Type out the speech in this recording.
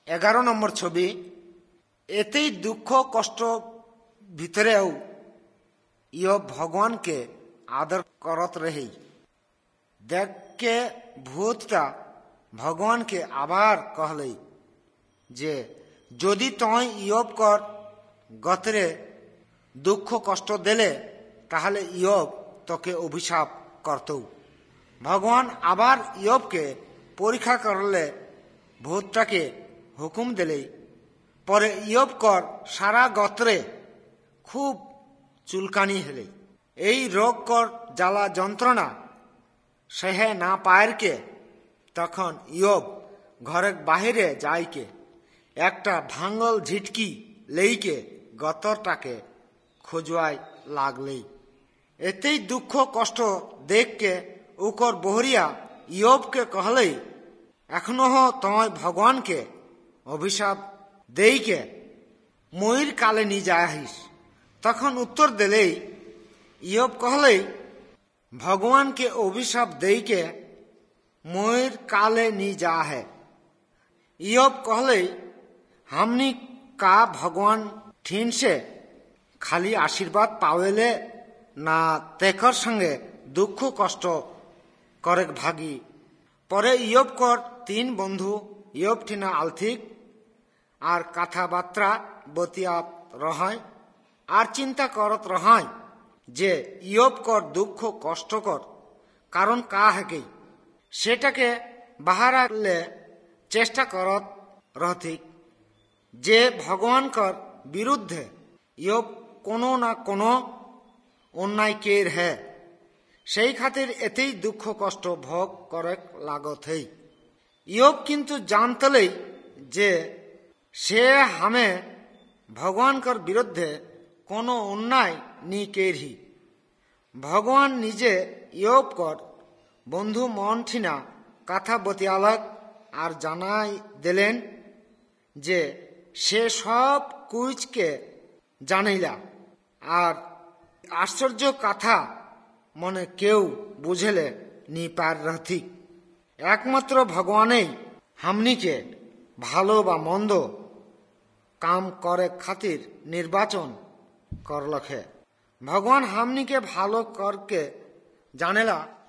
11 নম্বর ছবি। এতেই দুঃখ কষ্ট ভিতরেও ইয়ব ভগবানকে আদর করত রহি। দেখকে ভূতটা ভগবানকে আবার कहले যে যদি তুই ইয়ব কর গতরে দুঃখ কষ্ট দিলে তাহলে ইয়ব তোকে অভিশাপ করত। ভগবান আবার ইয়বকে পরীক্ষা করলে ভূতটাকে হুকুম দিলে পরে ইয়ব কর সারা গতরে খুব চুলকানি হলে। এই রোগ কর জ্বালা যন্ত্রণা সহে না পায়েরকে তখন ইয়ব ঘরের বাহিরে যাইকে একটা ভাঙ্গল ঝিটকি লেইকে গতরটাকে খোঁজওয়াই লাগলেই। এতেই দুঃখ কষ্ট দেখকে উকর বহরিয়া ইয়বকে कहले এখনো তুই ভগবানকে অভিশাপ দেইকে ময়ূর কালে নিয়ে যাহিস। তখন উত্তর দিলেই ইয়ব कहले भगवान के अभिशाप दे के मयूर काले नी जा है। इयब कहले हमनी का भगवान ठीन से खाली आशीर्वाद पावेले ना तेकर संगे दुख कष्ट करे भागी। परे इयब कर 3 बंधु इयब ठीना आर्थिक और कथा बार्ता बतियात रहाय और चिंता करत रहाय যে ইয়ব কর দুঃখ কষ্টকর কারণ কা হেকে সেটাকে বাহারালে চেষ্টা করত রহতিক যে ভগবান কর বিরুদ্ধে ইয়ব কোনো না কোনো অন্যায় কের হে সেই খাতির এতেই দুঃখ কষ্ট ভোগ করে লাগত হেই। ইয়ব কিন্তু জানতলেই যে সে হামে ভগবান কর বিরুদ্ধে কোনো অন্যায় নি কেরহি। ভগবান নিজে ইয়ব কর বন্ধু মন ঠিনা কথা বতিয়ালক আর জানাই দিলেন যে সে সব কুইজকে জানিলা আর আশ্চর্য কথা মনে কেউ বুঝেলে নি পার রথি। একমাত্র ভগবানেই হামনিকে ভালো বা মন্দ কাম করে খাতির নির্বাচন করলखे। भगवान हमनी के भालो करके जानेला